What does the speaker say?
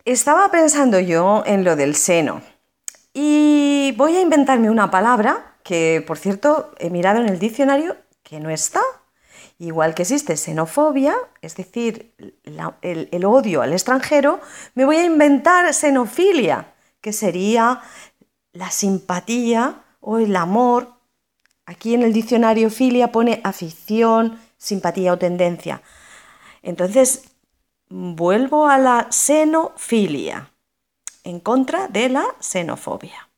Estaba pensando yo en lo del seno y voy a inventarme una palabra que, por cierto, he mirado en el diccionario que no está. Igual que existe xenofobia, es decir, el odio al extranjero, me voy a inventar xenofilia, que sería la simpatía o el amor. Aquí en el diccionario filia pone afición, simpatía o tendencia. Entonces, vuelvo a la xenofilia, en contra de la xenofobia.